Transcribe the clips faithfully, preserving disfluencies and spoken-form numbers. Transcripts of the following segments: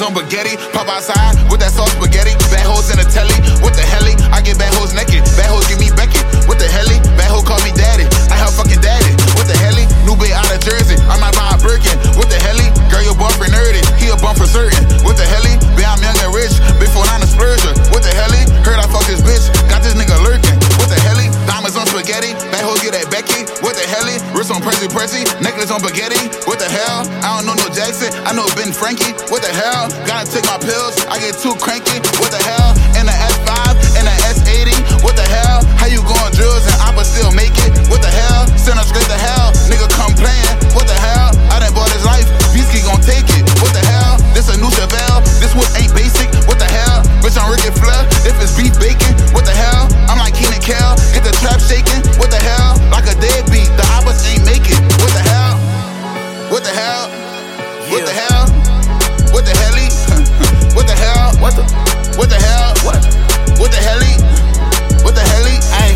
on spaghetti. Pop outside with that sauce spaghetti. Bad hoes in the telly. What the helly? I get bad hoes naked. Bad hoes give me Beckett. What the helly? Bad hoe call me daddy. I have fucking daddy. What the helly? New bitch out of Jersey. I might buy a Birkin. What the helly? Girl, your boyfriend nerdy. He a bum for certain. What the helly? Bitch, I'm young and rich. Before I'm a splurger. What the helly? Heard I fuck this bitch. Got this nigga lurking. What the helly? Diamonds on spaghetti. Bad hoes get that Becky. What the helly? Wrist on Prezi Prezi. Necklace on spaghetti. What the hell? I don't know no Jackson. I know Ben Frankie. What the hell? Gotta take my pills. I get too cranky. What the hell? In the S five, in the S eighty. What the hell? How you going drills and I'ma still make it? What the hell? Send her straight to hell. Nigga come playing. What the hell? I done bought his life. Beastie gon' take it. What the hell? This a new Chevelle. This whip ain't basic. What the hell? Bitch, I'm Ricky Flair. If it's beef bacon. What the hell? I'm like Keenan Kel. Get the trap shaking. What the hell? Like a deadbeat. The Abbas ain't make it. What the hell? What the hell? What the hell? What the helly? What the hell? What the? What the hell? What? What the helly? What the helly? Ay.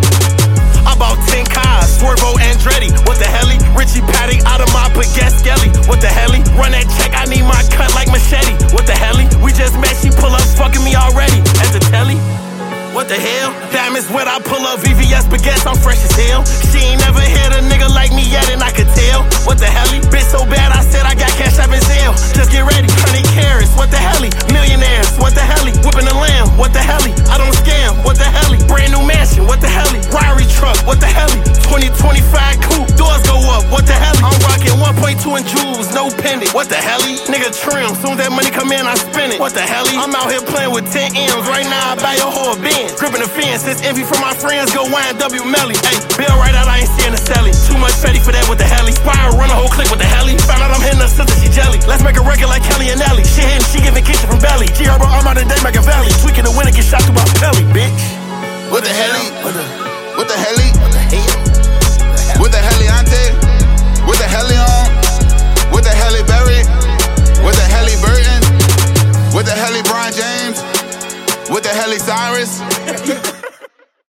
I bought ten cars, Swervo Andretti. What the helly? Richie Patty out of my Pagaskelly. What the helly? Run that check, I need my cut like machete. What the helly? We just met, she pull up, fucking me already. At the telly. What the hell? Diamonds wet, I pull up V V S baguettes, I'm fresh as hell. She ain't never hit a nigga like me yet, and I could tell. What the helly? Bitch so bad, I said I got cash up in Zelle. Just get ready, honey carrots. What the helly? Millionaires. What the helly? Whipping the lamb. What the helly? I don't scam. What the helly? Brand new mansion. What the helly? Rari truck. What the helly? twenty twenty-five coupe. Doors go up. What the helly? I'm rocking one point two in jewels, no pendant. What the helly? Nigga trim. Soon as that money come in, I spend it. What the helly? I'm out here playing with ten M's. Right now, I buy your whole Benz. Gripping the fence, this envy from my friends, go Y N W Melly. Hey, bill right out, I ain't seeing the celly. Too much fatty for that with the helly. Spiral, run a whole clique with the helly. Found out I'm hitting her sister, she jelly. Let's make a record like Kelly and Ellie. She hitting, she giving kitchen from belly. G Herbo, I'm out today, make a valley. Tweaking the winner, get shot through my belly, bitch. What the helly? What the, what the helly? What the hell?